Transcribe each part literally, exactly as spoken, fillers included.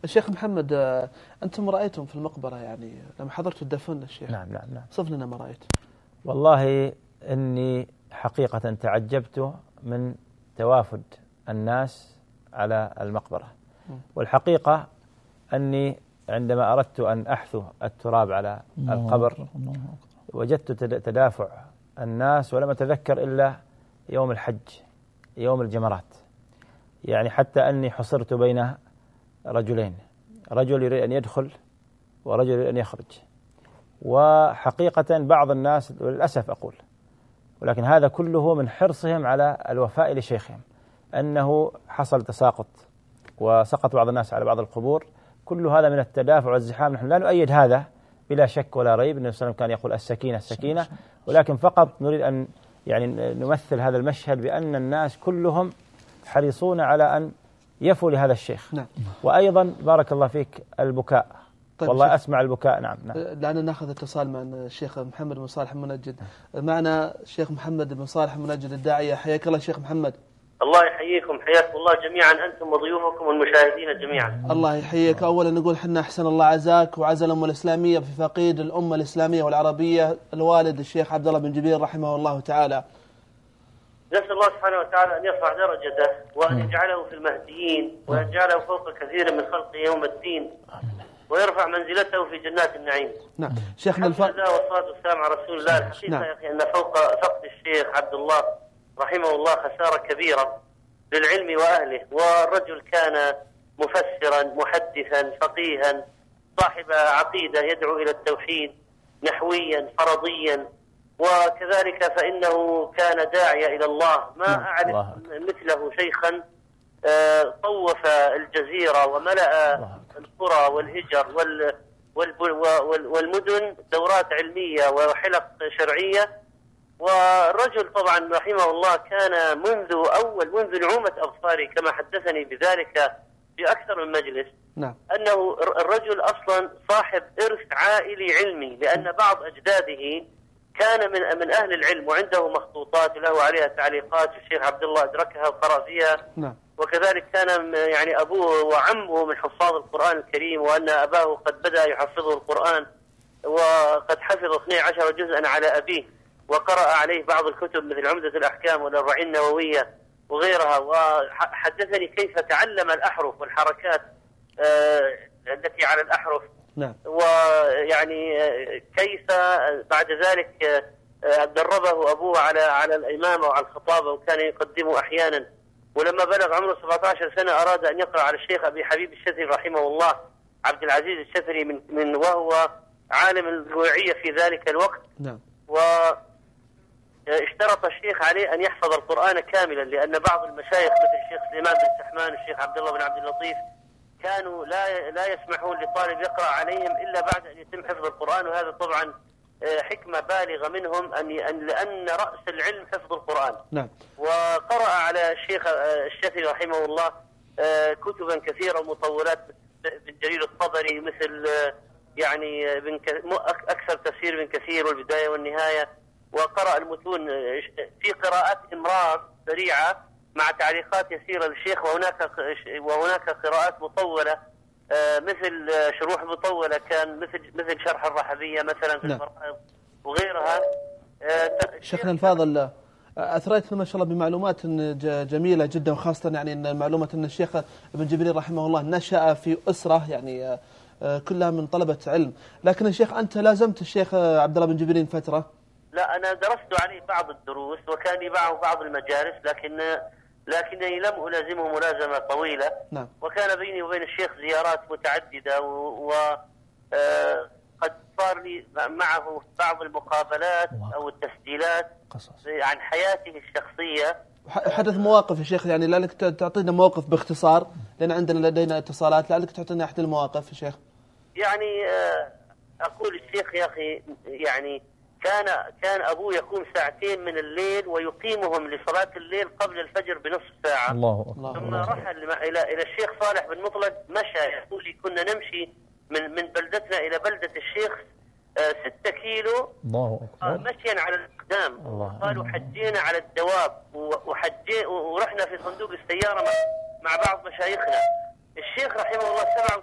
الشيخ محمد، أنتم رأيتم في المقبرة يعني لما حضرتوا الدفن الشيخ؟ نعم نعم نعم. صف لنا ما رأيت. والله إني حقيقة تعجبت من توافد الناس على المقبرة، والحقيقة أني عندما أردت أن أحثو التراب على القبر وجدت تدافع الناس، ولم أتذكر إلا يوم الحج، يوم الجمرات، يعني حتى أني حصرت بين رجلين، رجل يريد أن يدخل ورجل يريد أن يخرج. وحقيقة بعض الناس للأسف أقول، ولكن هذا كله من حرصهم على الوفاء لشيخهم، أنه حصل تساقط وسقط بعض الناس على بعض القبور، كل هذا من التدافع والزحام. نحن لا نؤيد هذا بلا شك ولا ريب، النبي صلى الله عليه وسلم كان يقول السكينة السكينة، ولكن فقط نريد أن يعني نمثل هذا المشهد بأن الناس كلهم حريصون على أن يفوا لهذا الشيخ. نعم. وأيضا بارك الله فيك البكاء. طيب والله أسمع البكاء. نعم نعم. لأننا نأخذ اتصال مع الشيخ محمد بن صالح المنجد. معنا الشيخ محمد بن صالح المنجد الداعية. حياك الله شيخ محمد. الله يحييكم، حياكم الله جميعا أنتم وضيوفكم والمشاهدين جميعا. الله يحييك. أولا نقول حنا أحسن الله عزاك وعزا الأمة الإسلامية في فقيد الأمة الإسلامية والعربية الوالد الشيخ عبد الله بن جبير رحمه الله تعالى. نسأل الله سبحانه وتعالى أن يرفع درجته وأن يجعله في المهديين وأن يجعله فوق كثير من خلقه يوم الدين ويرفع منزلته في جنات النعيم. نعم شيخنا الف... والصلاة والسلام على رسول الله. الحقيقة نعم. يا أخي أن فوق فقد الشيخ عبد الله رحمه الله خسارة كبيرة للعلم وأهله، والرجل كان مفسرا محدثا فقيها صاحب عقيدة يدعو إلى التوحيد نحويا فرضيا، وكذلك فإنه كان داعية إلى الله. ما أعرف مثله شيخا طوف الجزيرة وملأ القرى والهجر والمدن دورات علمية وحلق شرعية. والرجل طبعا رحمه الله كان منذ أول منذ نعومة أظفاره كما حدثني بذلك في أكثر من مجلس. نعم. أنه الرجل أصلا صاحب إرث عائلي علمي، لأن بعض أجداده كان من من أهل العلم وعنده مخطوطات له عليها تعليقات، الشيخ عبد الله أدركها وقرأ فيها. نعم. وكذلك كان يعني أبوه وعمه من حفاظ القرآن الكريم، وأن أباه قد بدأ يحفظه القرآن وقد حفظ اثني عشر جزءا على أبيه، وقرأ عليه بعض الكتب مثل عمدة الأحكام والأربعين النووية وغيرها. وحدثني كيف تعلم الأحرف والحركات التي على الأحرف. نعم. ويعني كيف بعد ذلك دربه أبوه على على الإمامة وعلى الخطابة، وكان يقدمه أحيانا. ولما بلغ عمره سبعة عشر سنة أراد أن يقرأ على الشيخ أبي حبيب الشثري رحمه الله، عبد العزيز الشثري، من من وهو عالم الرويعية في ذلك الوقت. نعم. واشترط الشيخ عليه أن يحفظ القرآن كاملا، لأن بعض المشايخ مثل الشيخ سليمان بن سحمان والشيخ عبد الله بن عبد اللطيف كانوا لا لا يسمحون لطالب يقرأ عليهم إلا بعد أن يتم حفظ القرآن، وهذا طبعا حكمة بالغة منهم أن لأن رأس العلم حفظ القرآن. نعم. وقرأ على الشيخ الشافعي رحمه الله كتبا كثيرة ومطولات بن جرير الطبري، مثل يعني بن أكثر تفسير بن كثير والبداية والنهاية. وقرأ المتون في قراءات إمرار سريعة مع تعليقات يسيرة للشيخ، وهناك وهناك قراءات مطولة مثل شروح مطولة كان مثل مثل شرح الرحبية مثلا في الفرائض وغيرها. شيخنا الفاضل، أثريت ما شاء الله بمعلومات جميلة جدا، وخاصة يعني أن معلومة أن الشيخ ابن جبريل رحمه الله نشأ في أسرة يعني كلها من طلبة علم. لكن الشيخ أنت لازمت الشيخ عبد الله بن جبريل فترة؟ لا، أنا درست عليه بعض الدروس وكان لي معه بعض المجالس، لكن لكنني لم ألازمه ملازمة طويلة. نعم. وكان بيني وبين الشيخ زيارات متعددة، وقد صار لي معه بعض المقابلات أو التسجيلات قصص عن حياته الشخصية. حدث مواقف يا شيخ، يعني لعلك تعطينا موقف باختصار، لأن عندنا لدينا اتصالات، لعلك تعطينا أحد المواقف يا شيخ. يعني أقول الشيخ يا أخي، يعني كان كان أبوه يقوم ساعتين من الليل ويقيمهم لصلاة الليل قبل الفجر بنصف ساعة. الله. ثم رحل إلى إلى الشيخ صالح بن مطلق، مشى. يقول كنا نمشي من من بلدتنا إلى بلدة الشيخ آه ستة كيلو. الله آه مشيا على الأقدام. قالوا حجينا على الدواب وحجي ورحنا في صندوق السيارة مع, مع بعض مشايخنا. الشيخ رحمه الله سبعة وستين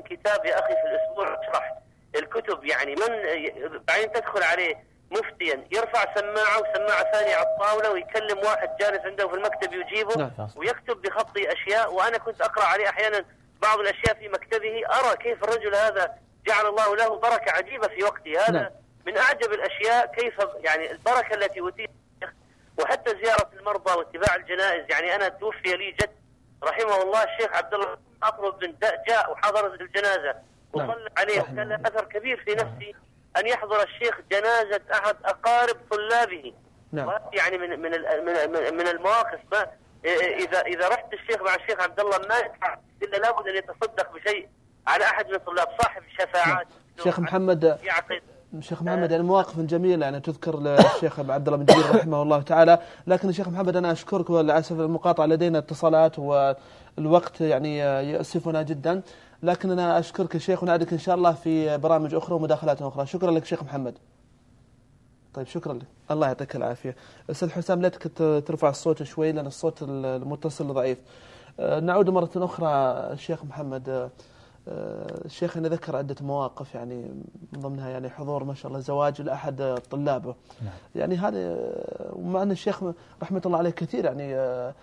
كتاب يا أخي في الأسبوع اشرح الكتب، يعني من بعدين تدخل عليه مفتيا يرفع سماعة وسماعة ثانية على الطاولة ويكلم واحد جالس عنده في المكتب يجيبه نعم. ويكتب بخطي أشياء، وأنا كنت أقرأ عليه أحيانا بعض الأشياء في مكتبه، أرى كيف الرجل هذا جعل الله له بركة عجيبة في وقته هذا نعم. من أعجب الأشياء كيف يعني البركة التي أتيت، وحتى زيارة المرضى واتباع الجنائز. يعني أنا توفي لي جد رحمه الله الشيخ عبد الله أطرب بن جاء وحضر الجنازة وصلى عليه، وكان أثر كبير في نفسي أن يحضر الشيخ جنازة أحد أقارب طلابه نعم. يعني من من من من المواقف ما إذا إذا رحت الشيخ مع الشيخ عبد الله ما يدفع إلا لابد أن يتصدق بشيء على أحد من الطلاب صاحب شفاعات نعم. شيخ محمد يعقد شيخ محمد يعني مواقف جميلة يعني تذكر للشيخ عبد الله بن جبير رحمه الله تعالى. لكن الشيخ محمد أنا أشكرك وللأسف المقاطعة لدينا اتصالات والوقت يعني يؤسفنا جدا، لكن أنا أشكرك يا شيخ ونعدك إن شاء الله في برامج أخرى ومداخلات أخرى. شكرا لك شيخ محمد. طيب شكرا لك، الله يعطيك العافية. أستاذ حسام ليتك ترفع الصوت شوي لأن الصوت المتصل ضعيف. نعود مرة أخرى الشيخ محمد. الشيخ أنا ذكر عدة مواقف يعني من ضمنها يعني حضور ما شاء الله زواج لأحد طلابه نعم. يعني هذا ومع أن الشيخ رحمة الله عليه كثير يعني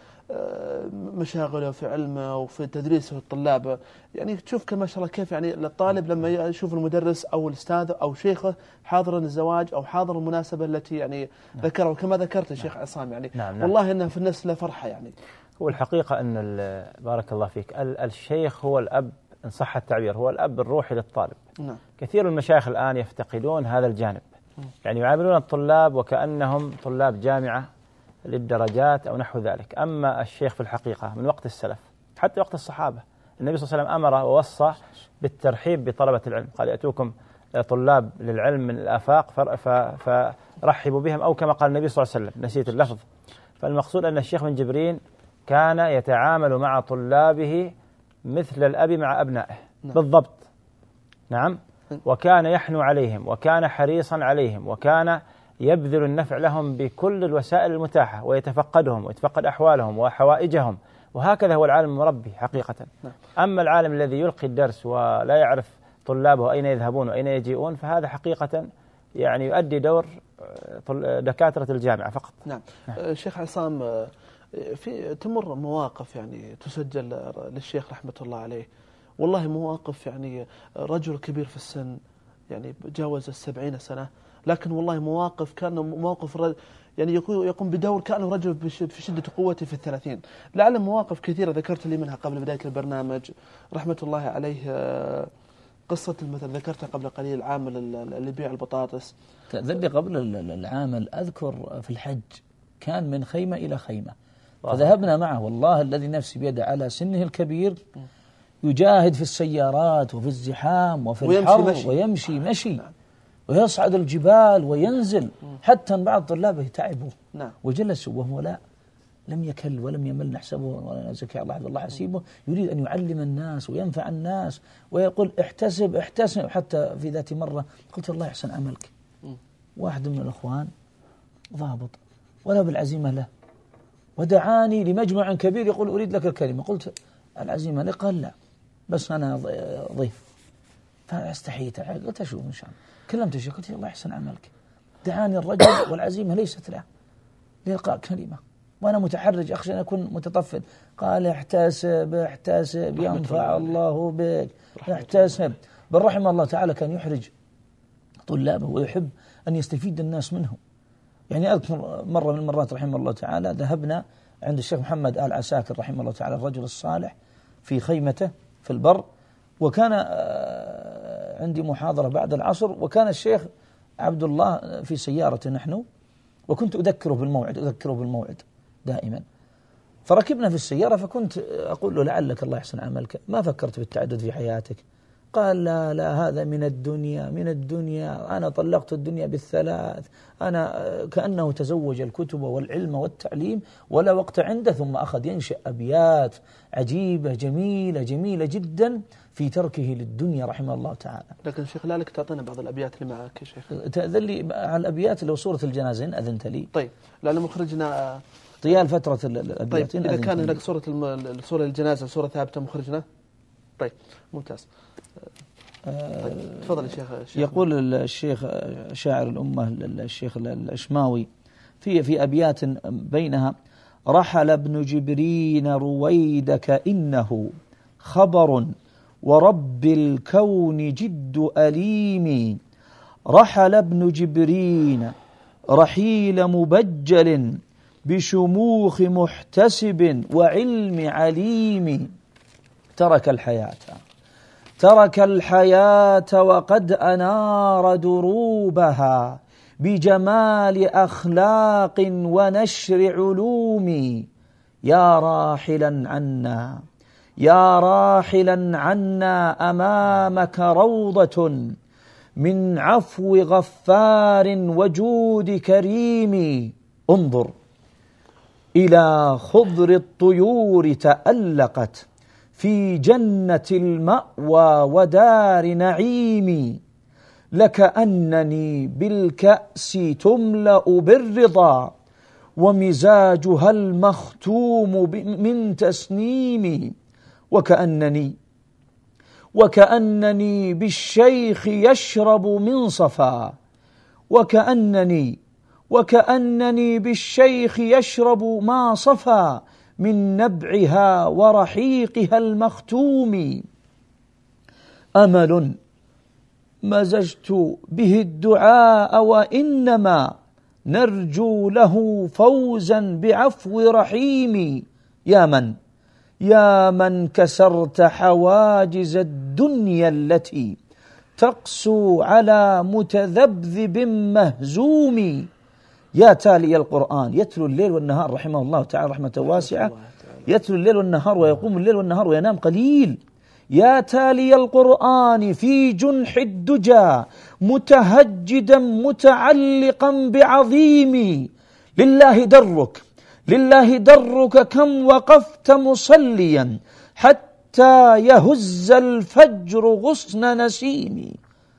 مشاغله في علمه وفي تدريسه الطلاب، يعني تشوف كما شاء الله كيف يعني الطالب لما يشوف المدرس أو الأستاذ أو شيخه حاضر الزواج أو حاضر المناسبة التي يعني نعم. ذكره كما ذكرت الشيخ نعم. عصام يعني نعم. نعم. والله إنه في النفس لا فرحة يعني. هو الحقيقة أن بارك الله فيك الشيخ هو الأب إن صح التعبير، هو الأب الروحي للطالب نعم. كثير من المشايخ الآن يفتقدون هذا الجانب م. يعني يعاملون الطلاب وكأنهم طلاب جامعة للدرجات أو نحو ذلك. أما الشيخ في الحقيقة من وقت السلف حتى وقت الصحابة النبي صلى الله عليه وسلم أمر ووصى بالترحيب بطلبة العلم، قال يأتوكم طلاب للعلم من الآفاق فرحبوا بهم، أو كما قال النبي صلى الله عليه وسلم نسيت اللفظ. فالمقصود أن الشيخ بن جبرين كان يتعامل مع طلابه مثل الأب مع أبنائه نعم. بالضبط نعم. وكان يحنو عليهم وكان حريصا عليهم وكان يبذل النفع لهم بكل الوسائل المتاحة ويتفقدهم ويتفقد أحوالهم وحوائجهم، وهكذا هو العالم المربي حقيقة نعم. أما العالم الذي يلقي الدرس ولا يعرف طلابه أين يذهبون وأين يجيئون فهذا حقيقة يعني يؤدي دور دكاترة الجامعة فقط نعم. نعم. شيخ عصام في تمر مواقف يعني تسجل للشيخ رحمة الله عليه، والله مواقف يعني رجل كبير في السن يعني جاوز السبعين سنة، لكن والله مواقف كان مواقف يعني يقوم بدور كأنه رجل في شدة قوته في الثلاثين. لعل مواقف كثيرة ذكرت لي منها قبل بداية البرنامج رحمة الله عليه، قصة مثل ذكرتها قبل قليل العامل اللي يبيع البطاطس. تذكر قبل العامل أذكر في الحج كان من خيمة إلى خيمة فذهبنا معه، والله الذي نفسي بيده على سنه الكبير يجاهد في السيارات وفي الزحام وفي الحر مشي. ويمشي مشي نعم. ويصعد الجبال وينزل حتى أن بعض طلابه تعبوا نعم. وجلسوا وهو لا لم يكل ولم يمل نحسبه ولا زكي الله عبد الله حسيبه، يريد أن يعلم الناس وينفع الناس ويقول احتسب احتسب. حتى في ذات مرة قلت الله يحسن عملك، واحد من الأخوان ضابط ولا بالعزيمة له ودعاني لمجمع كبير يقول أريد لك الكلمة، قلت العزيمة لي؟ قال لا بس أنا ضيف. فاستحيت قلت أشوف إن شاء الله. كلمت الشيخ قلت الله يحسن عملك، دعاني الرجل والعزيمة ليست له لإلقاء كلمة وأنا متحرج أخشى أن أكون متطفل. قال احتسب احتسب ينفع الله بك احتسب. بل رحمه الله تعالى كان يحرج طلابه ويحب أن يستفيد الناس منه. يعني أذكر مرة من المرات رحمه الله تعالى ذهبنا عند الشيخ محمد آل عساكر رحمه الله تعالى الرجل الصالح في خيمته في البر، وكان عندي محاضرة بعد العصر وكان الشيخ عبد الله في سيارة نحن، وكنت أذكره بالموعد أذكره بالموعد دائما. فركبنا في السيارة فكنت أقول له لعلك الله يحسن عملك ما فكرت بالتعدد في حياتك؟ قال لا لا هذا من الدنيا من الدنيا أنا طلقت الدنيا بالثلاث. أنا كأنه تزوج الكتب والعلم والتعليم ولا وقت عنده، ثم أخذ ينشئ أبيات عجيبة جميلة جميلة جدا في تركه للدنيا رحمه الله تعالى. لكن شيخ لا لك تعطينا بعض الأبيات اللي معك يا شيخ؟ تأذن لي على الأبيات لو سورة الجنازين أذنت لي؟ طيب لأن مخرجنا طيال فترة الأبيات. طيب إذا كان لك سورة الم... سورة الجنازة سورة ثابتة مخرجنا طيب ممتاز. طيب تفضل يا شيخ. يقول الشيخ شاعر الأمة الشيخ الأشماوي في في أبيات بينها: رحل ابن جبرين رويدك إنه خبر ورب الكون جد أليم. رحل ابن جبرين رحيل مبجل بشموخ محتسب وعلم عليم. ترك الحياة ترك الحياة وقد أنار دروبها بجمال أخلاق ونشر علوم. يا راحلا عنا يا راحلا عنا أمامك روضة من عفو غفار وجود كريم. انظر إلى خضر الطيور تألقت في جنة المأوى ودار نعيم. لكأنني بالكأس تملأ بالرضا ومزاجها المختوم من تسنيم. وكأنني وكأنني بالشيخ يشرب من صفا وكأنني وكأنني بالشيخ يشرب ما صفا من نبعها ورحيقها المختوم. أمل مزجت به الدعاء وإنما نرجو له فوزا بعفو رحيم. يا من يا من كسرت حواجز الدنيا التي تقسو على متذبذب مهزوم. يا تالي القرآن يتلو الليل والنهار رحمه الله تعالى رحمة واسعة، يتلو الليل والنهار ويقوم الليل والنهار وينام قليل. يا تالي القرآن في جنح الدجى متهجدا متعلقا بعظيم. لله درك لله درك كم وقفت مصليا حتى يهز الفجر غصن نسيم.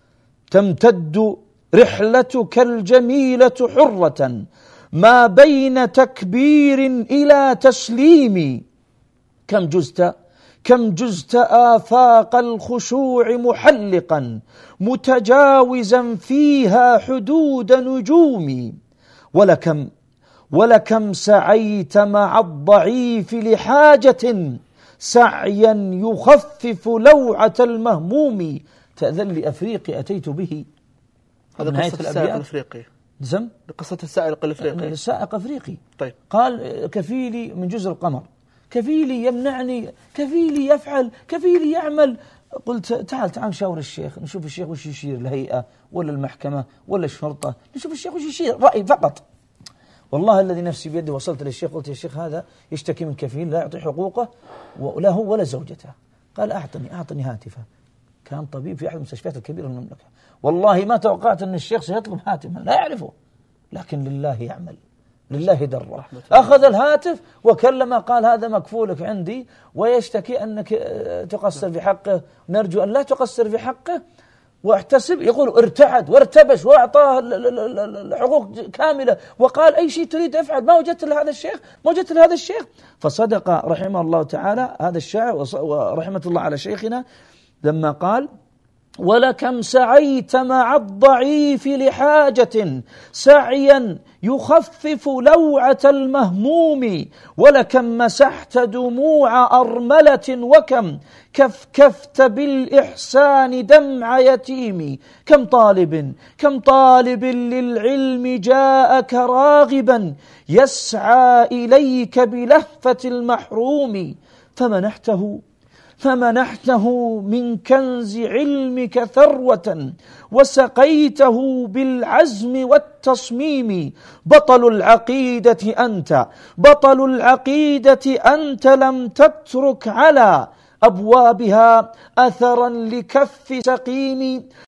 تمتد رحلتك الجميلة حرة ما بين تكبير إلى تسليم. كم جزت كم جزت آفاق الخشوع محلقا متجاوزا فيها حدود نجوم. ولكم ولكم سعيت مع الضعيف لحاجة سعيا يخفف لوعة المهموم. تأذن لأفريقي أتيت به. هذا قصة السائق الأفريقي. زم قصة السائق الأفريقي. السائق أفريقي. طيب. قال كفيلي من جزر القمر، كفيلي يمنعني، كفيلي يفعل، كفيلي يعمل. قلت تعال تعال نشاور الشيخ، نشوف الشيخ وش يشير، الهيئة ولا المحكمة ولا الشرطة، نشوف الشيخ وش يشير، رأي فقط. والله الذي نفسي بيده وصلت للشيخ قلت يا شيخ هذا يشتكي من كفيل لا يعطي حقوقه ولا هو ولا زوجته. قال أعطني أعطني هاتفه. كان طبيب في أحد المستشفيات الكبيرة من المملكة. والله ما توقعت أن الشيخ سيطلب هاتفا لا يعرفه، لكن لله يعمل، لله در. أخذ الهاتف وكلم، قال هذا مكفولك عندي ويشتكي أنك تقصر في حقه، نرجو أن لا تقصر في حقه. واحتسب، يقول ارتعد وارتبش وأعطاه الحقوق كاملة وقال أي شيء تريد أفعل، ما وجدت لهذا الشيخ ما وجدت لهذا الشيخ. فصدق رحمه الله تعالى هذا الشاعر ورحمة الله على شيخنا لما قال ولكم سعيت مع الضعيف لحاجة سعيا يخفف لوعة المهموم. ولكم مسحت دموع أرملة وكم كفكفت بالإحسان دمع يتيم. كم طالب كم طالب للعلم جاءك راغبا يسعى إليك بلهفة المحروم. فمنحته فمنحته من كنز علمك ثروة وسقيته بالعزم والتصميم. بطل العقيدة أنت بطل العقيدة أنت لم تترك على أبوابها أثرا لكف سقيم.